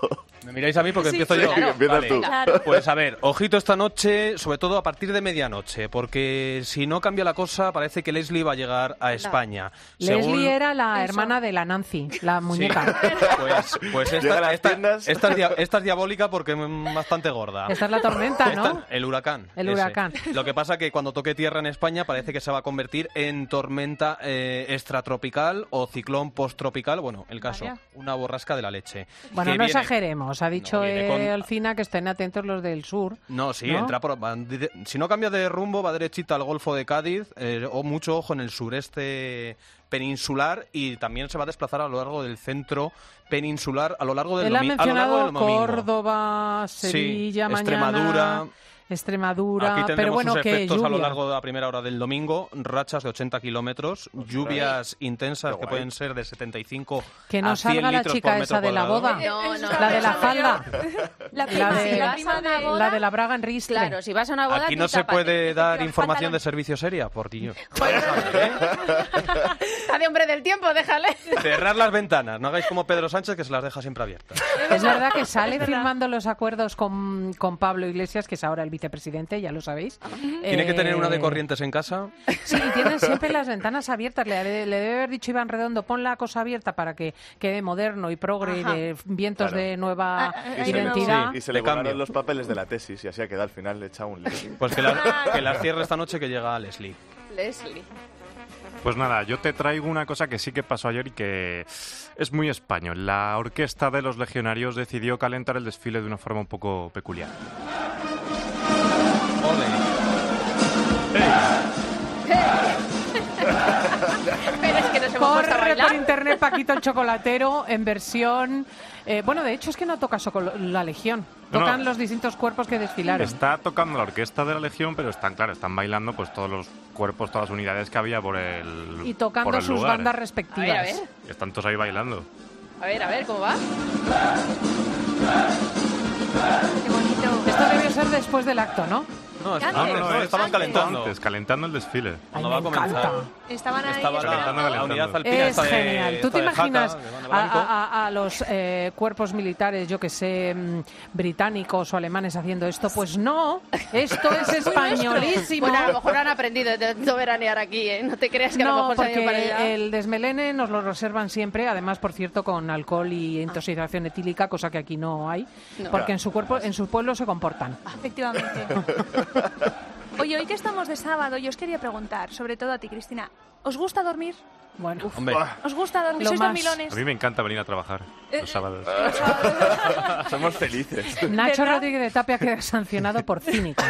Me miráis a mí porque Sí, empiezo sí, yo. claro. Empiezas tú. Claro. Pues a ver, ojito esta noche, sobre todo a partir de medianoche, porque si no cambia la cosa, parece que Leslie va a llegar a España. Leslie Según- era la hermana de la Nancy, la muñeca. Sí, pues, pues Llega a esta, las esta- tiendas. esta es dia- esta es diabólica porque es bastante gorda. Esta es la tormenta, ¿no? Esta- el huracán. El ese. huracán. Lo que pasa que cuando toque tierra en España parece que se va a convertir en tormenta eh, extratropical o ciclón posttropical. Bueno, el caso, Vaya. una borrasca de la leche. Bueno, Que no viene- exageremos. Ha dicho No, viene con- eh, Alcina que estén atentos los del sur. No, sí, ¿no? entra por... va de- si no cambia de rumbo, va derechita al Golfo de Cádiz, eh, o mucho ojo en el sureste peninsular, y también se va a desplazar a lo largo del centro peninsular, a lo largo del, Él ha domi- a lo largo mencionado del domingo. Córdoba, Sí, Sevilla, mañana, Extremadura. Extremadura, Aquí pero tendremos bueno, sus que efectos lluvia. a lo largo de la primera hora del domingo, rachas de ochenta kilómetros, lluvias intensas que pueden ser de setenta y cinco Que no a cien salga la litros chica por metro esa de la cuadrado. boda. No, no, La de la no. falda. La La prima, de, sí, la vas prima a una de... boda- la de la Braga en Ristre. Claro, si vas a una boda, Aquí tú no se tápate. puede dar Pantalón. información de servicio seria, por Dios. Está de hombre del tiempo, déjale. Cerrar las ventanas, no hagáis como Pedro Sánchez que se las deja siempre abiertas. Es verdad que sale firmando los acuerdos con, con Pablo Iglesias, que es ahora el vicepresidente, ya lo sabéis. Tiene que tener una de Eh, corrientes en casa. Sí, y tienen siempre las ventanas abiertas. Le, le debe haber dicho Iván Redondo, pon la cosa abierta para que quede moderno y progre y Ajá. de vientos Claro. de nueva Ah, ah, Y se, identidad. sí, y se le De cambio. borraron los papeles de la tesis y así ha quedado al final hecha un lío. Pues que, la- que las cierre esta noche que llega Leslie. Leslie. Pues nada, yo te traigo una cosa que sí que pasó ayer y que es muy español. La orquesta de los legionarios decidió calentar el desfile de una forma un poco peculiar. Pero es que nos hemos puesto a Corre por bailar. internet Paquito el Chocolatero en versión... eh, bueno, de hecho es que no toca solo la Legión. No, Tocan no. los distintos cuerpos que desfilaron. Está tocando la orquesta de la Legión, pero están, claro, están bailando pues todos los cuerpos, todas las unidades que había por el Y por tocando el sus lugar. bandas A respectivas. ver, a ver. Y están todos ahí bailando. A ver, a ver, ¿cómo va? Qué bonito. Esto debió ser después del acto, ¿no? No, Antes, no, no, no, estaban antes. calentando. Antes, calentando el desfile. Cuando va a comenzar. Estaban ahí Estaba la, Calentando, la calentando. unidad alpina Es esta de- genial. ¿Tú esta te de Jaca, imaginas de banda a, blanco? a- a- a los eh, cuerpos militares, yo que sé, mm, británicos o alemanes haciendo esto? Pues no, esto es españolísimo. Bueno, a lo mejor han aprendido de no veranear aquí, ¿eh? No te creas que a lo No, mejor se han ido para allá. porque el desmelene nos lo reservan siempre, además, por cierto, con alcohol y intoxicación etílica, cosa que aquí no hay, No. porque en su cuerpo, en su pueblo se comportan. Efectivamente. Oye, hoy que estamos de sábado, yo os quería preguntar, sobre todo a ti, Cristina, ¿os gusta dormir? Bueno, Hombre, ¿Os gusta dormir? Lo ¿Sois más. dormilones? A mí me encanta venir a trabajar Eh, los sábados. Somos felices. Nacho ¿Verdad? Rodríguez de Tapia queda sancionado por cínico.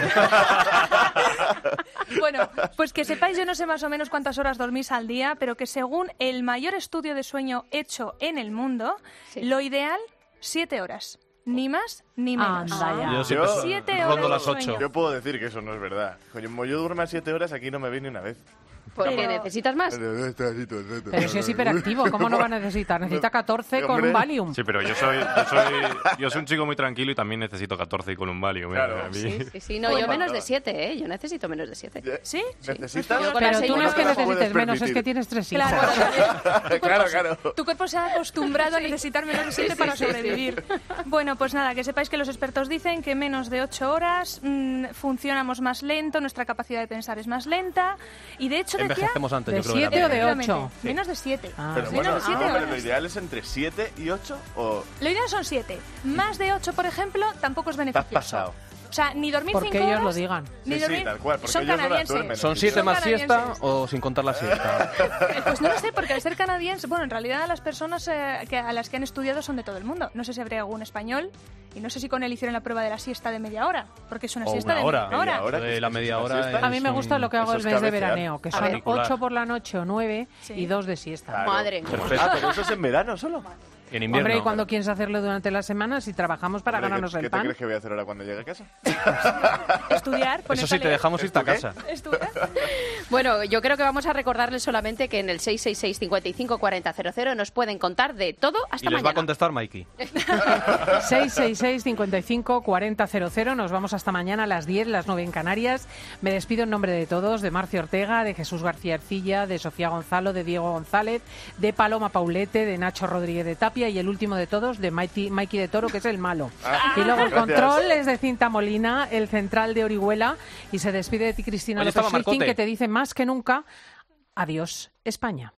Bueno, pues que sepáis, yo no sé más o menos cuántas horas dormís al día, pero que según el mayor estudio de sueño hecho en el mundo, Sí. lo ideal, siete horas. Ni más ni menos. Anda ya. yo siempre Yo- Siete rondo horas las de ocho. sueño. Yo puedo decir que eso no es verdad. Coño, como yo duermo a siete horas, aquí no me vi ni una vez. Porque Pero- necesitas más. Pero si es hiperactivo, ¿cómo no va a necesitar? Necesita catorce con Hombre. un Valium. Sí, pero yo soy, yo soy yo soy un chico muy tranquilo y también necesito catorce y con un Valium. ¿eh? Claro. A mí- Sí, sí, sí. No, Pues yo menos faltaba. de siete, ¿eh? Yo necesito menos de siete. ¿Sí? ¿Necesitas? Yo con Pero las tú no es que seis- necesites menos, es que tienes tres hijos. Claro, tu, Claro, cuerpo, claro. tu cuerpo se ha acostumbrado a necesitar menos de siete para sí, sí. sobrevivir. Bueno, pues nada, que sepáis que los expertos dicen que menos de ocho horas mmm, funcionamos más lento, nuestra capacidad de pensar es más lenta. Y de hecho decía... Envejecemos antes, ¿De yo creo que siete también. o de Efectivamente, ocho? Menos de siete. Ah. Pero menos bueno, de siete no, pero horas. lo ideal es entre siete y ocho o... Lo ideal son siete. Más de ocho, por ejemplo, tampoco es Te has beneficioso. pasado. O sea, ni dormir Porque cinco ellos horas... lo digan. Ni Sí, sí, dormir... tal cual, porque son ellos no las canadienses. duermen. ¿Son siete Son más siesta canadienses. o sin contar la siesta? Eh, Pues no lo sé, porque al ser canadiense, bueno, en realidad las personas eh, que, a las que han estudiado son de todo el mundo. No sé si habría algún español y no sé si con él hicieron la prueba de la siesta de media hora, porque es una O siesta una de hora. media hora. Media hora. De la media hora. siesta. A mí me es gusta un- lo que hago eso el es mes de cabecear. veraneo, que A son ver. ocho por la noche o nueve Sí. y dos de siesta. Claro. Madre. Perfecto. Ah, pero eso es en verano solo. En invierno. Hombre, y cuando quieres hacerlo durante las semanas y trabajamos para Hombre, ganarnos ¿qué, el ¿Qué te pan. crees que voy a hacer ahora cuando llegue a casa? Estudiar, Eso ponerte sí, a te leer. dejamos irte a ¿Esto qué? casa. Estudiar. Bueno, yo creo que vamos a recordarles solamente que en el seis seis seis, cincuenta y cinco, cuarenta cero cero nos pueden contar de todo hasta Y les va a mañana. contestar Mikey. seis seis seis, cincuenta y cinco, cuarenta cero cero. Nos vamos hasta mañana a las diez, las nueve en Canarias. Me despido en nombre de todos, de Marcio Ortega, de Jesús García Ercilla, de Sofía Gonzalo, de Diego González, de Paloma Paulete, de Nacho Rodríguez de Tapia. Tapia y el último de todos de Mikey, Mikey de Toro, que es el malo. Ah, y luego el gracias. control es de Cinta Molina, el central de Orihuela, y se despide de ti Cristina Oye, López estaba Schilting, Marcote. que te dice más que nunca, adiós España.